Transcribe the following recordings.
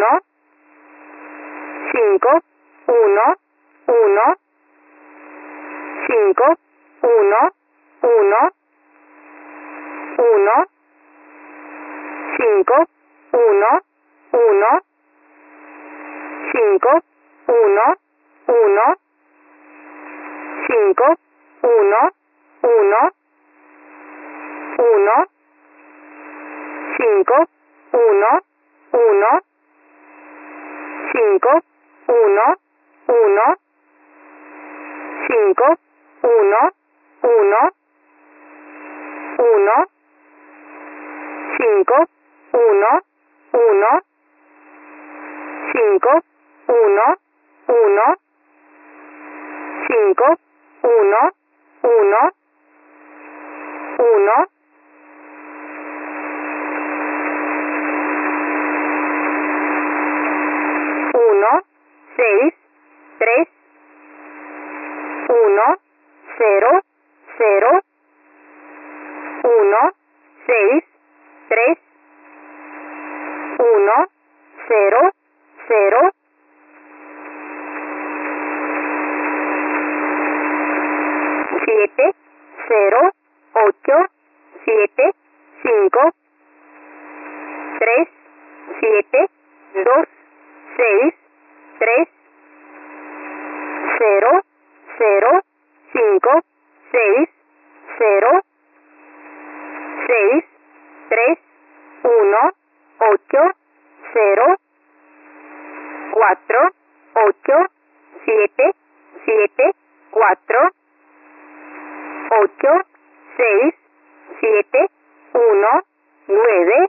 1, 5, 1, 1, 5, 1, 1, 1, 5, 1, 1, 5, 1, 1, 5, 1, 1, 1, 5, 1, 1, 5, 1, 1, 5, 1, 1, 1, 5, 1, 1, 5, 1, 1, 5, 1, 1, 1, 1, 6, 3, 1, 0, 0, 1, 6, 3, 1, 0, 0, 7, 0, 8, 7, 5, 3, 7, 2, 6, 3, 0, 0, 5, 6, 0, 6, 3, 1, 8, 0, 4, 8, 7, 7, 4, 8, 6, 7, 1, 9,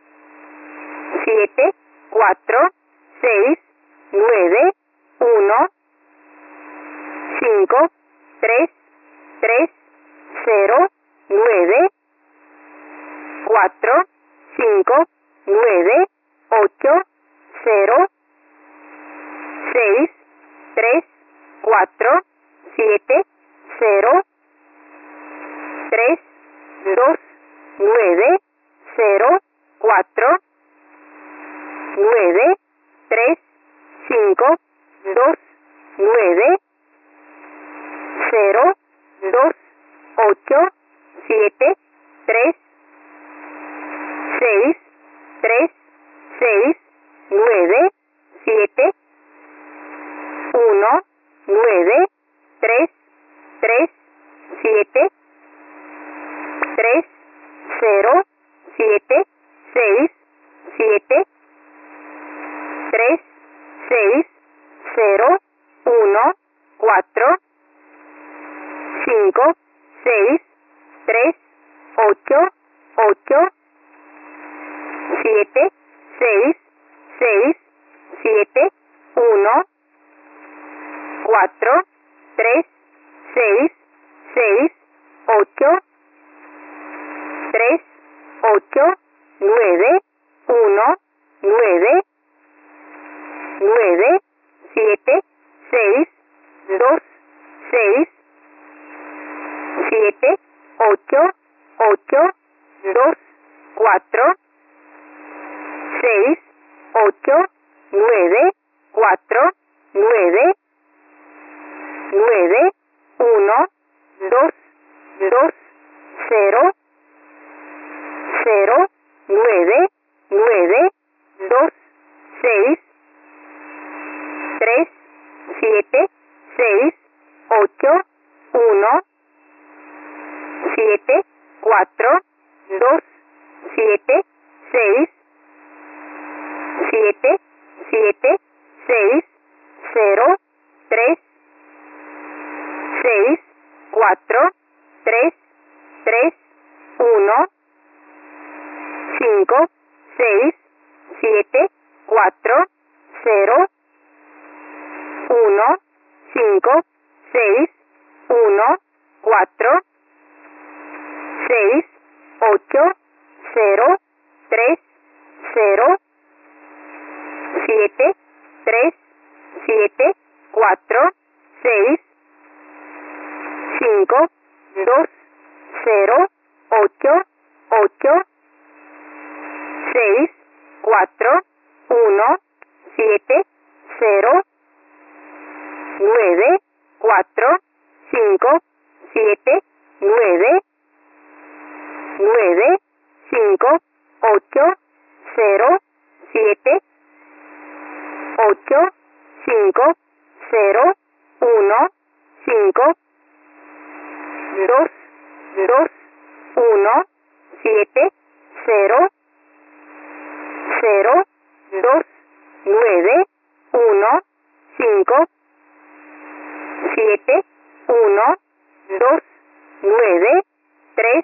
7, 4, 6, 9, 1, 5, 3, 3, 0, 9, 4, 5, 9, 8, 0, 6, 3, 4, 7, 0, 3, 2, 9, 0, 4, 9, 3, 5, 2, 9, 0, 2, 8, 7, 3, 6, 3, 6, 9, 7, 1, 9, 3, 3, 7, 3, 0, 7, 6, 7, 3, 6, 0, 1, 4, 5, 6, 3, 8, 8, 7, 6, 6, 7, 1, 4, 3, 6, 6, 8, 3, 8, 9, 1, 9, 9, 7, 6, 2, 6, 7, 8, 8, 2, 4, 6, 8, 9, 4, 9, 9, 1, 2, 2, 0, 0, 9, 9, 2, 6, 3, 7, 6, 8, 1, 7, 4, 2, 7, 6, 7, 7, 6, 0, 3, 6, 4, 3, 3, 1, 5, 6, 7, 4, 0, 1, 5, 6, 1, 4, 6, 8, 0, 3, 0, 7, 3, 7, 4, 6, 5, 2, 0, 8, 8, 6, 4, 1, 7, 0, 9, 4, 5, 7, 9, 9, 5, 8, 0, 7, 8, 5, 0, 1, 5, 2, 2, 1, 7, 0, 0, 2, 9, 1, 5, 7, 1, 2, 9, 3,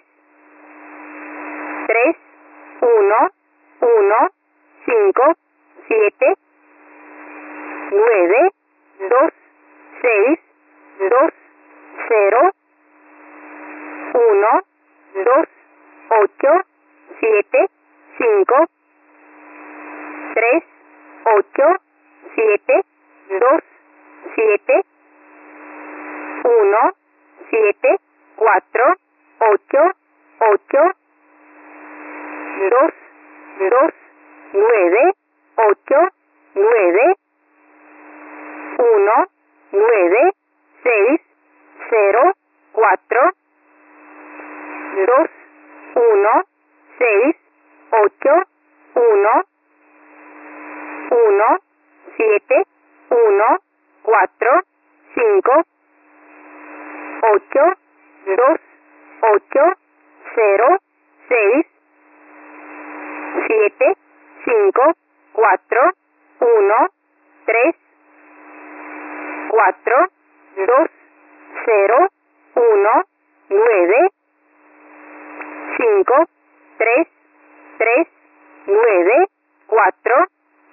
3, 1, 1, 5, 7, 9, 2, 6, 2, 0, 1, 2, 8, 7, 5, 3, 8, 7, 2, 7, 1, 7, 4, 8, 8, 2, 2, 9, 8, 9, 1, 9, 6, 0, 4, 2, 1, 6, 8, 1, 1, 7, 1, 4, 5, 8, 2, 8, 0, 6, 7, 5, 4, 1, 3, 4, 2, 0, 1, 9, 5, 3, 3, 9, 4,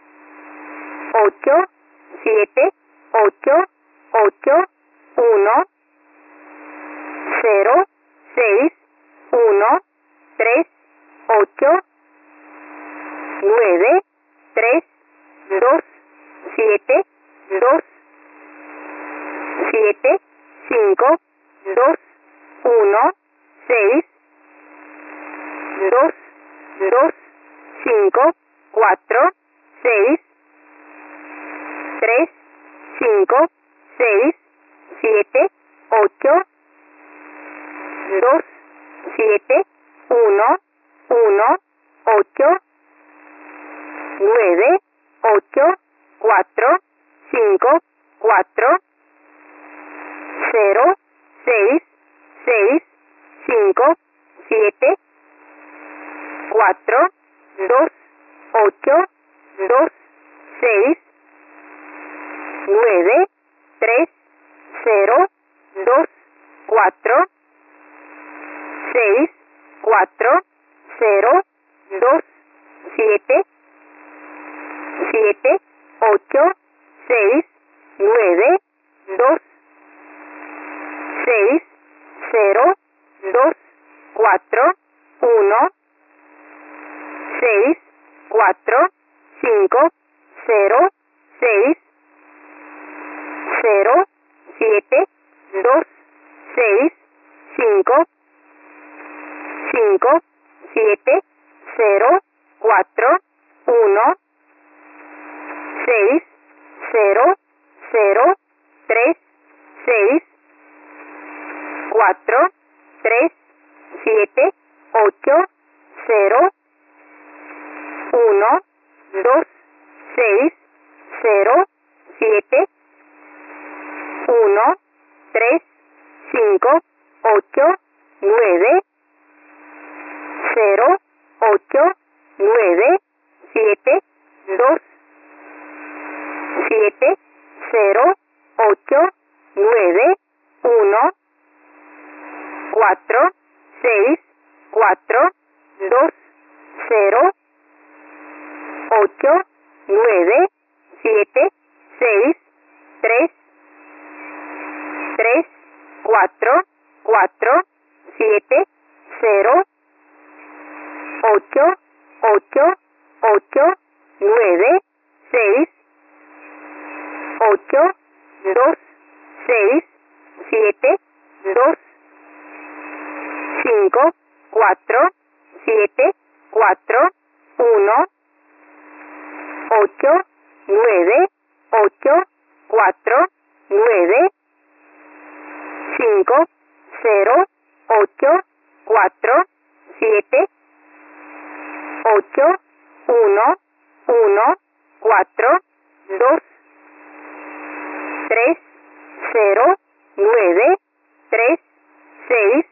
8, 7, 8, 8, 1, 0, 6, 1, 3, 8, 9, 3, 2, 7, 2, 7, 5, 2, 1, 6, 2, 2, 5, 4, 6, 3, 5, 6, 7, 8, 2, 7, 1, 1, 8, 9, 8, 4, 5, 4, 0, 6, 6, 5, 7, 4, 2, 8, 2, 6, 9, 3, 0, 2, 4, 6, 4, 0, 2, 7, 7, 8, 6, 9, 2, 6, 0, 2, 4, 1, 6, 4, 5, 0, 6, 0, 7, 2, 6, 5, 5, 7, 0, 4, 1, 6, 0, 0, 3, 6, 4, 3, 7, 8, 0, 1, 2, 6, 0, 7, 1, 3, 5, 8, 9, 0, 8, 9, 7, 2, 7, 0, 8, 9, 1, 4, 6, 4, 2, 0, 8, 9, 7, 6, 3, 3, 4, 4, 7, 0, 8, 8, 8, 9, 6, 8, 2, 6, 7, 2, 5, 4, 7, 4, 1, 8, 9, 8, 4, 9, 5, 0, 8, 4, 7, 8, 1, 1, 4, 2, 3, 0, 9, 3, 6,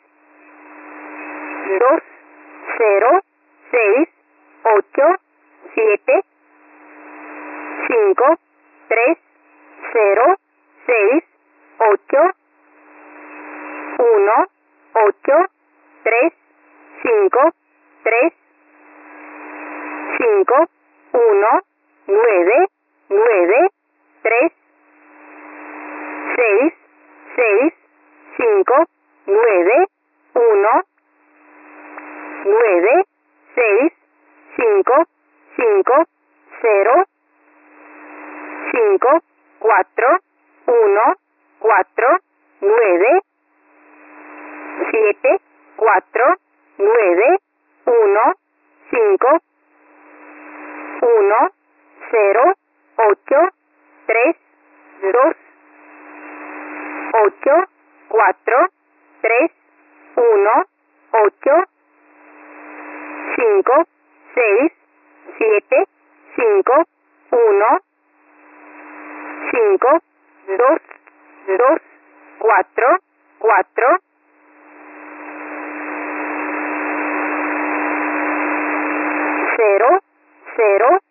2, 0, 6, 8, 7, 5, 3, 0, 6, 8, 1, 8, 3, 5, 3, 5, 1, 9, 9, 3, 6, 6, 5, 9, 1, 9, 6, 5, 5, 0, 5, 4, 1, 4, 9, 7, 4, 9, 1, 5, 1, 0, 8, 3, 2, 8, 4, 3, 1, 8, 5, 6, 7, 5, 1, 5, 2, 2, 4, 4, 0, 0,